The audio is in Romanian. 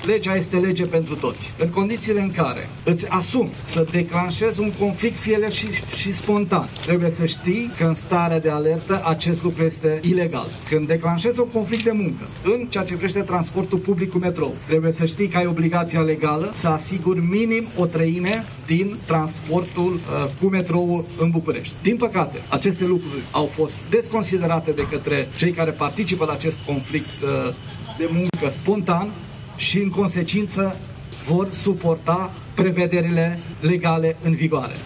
legea este lege pentru toți. În condițiile în care îți asumi să declanșezi un conflict, fie el și spontan, trebuie să știi că în starea de alertă acest lucru este ilegal. Când declanșezi un conflict de muncă în ceea ce privește transportul public cu metrou, trebuie să știi că ai obligația legală să asiguri minim o treime din transportul cu metrou în București. Din păcate, aceste lucruri au fost desconsiderate de către cei care participă la acest conflict de muncă spontan și, în consecință, vor suporta prevederile legale în vigoare.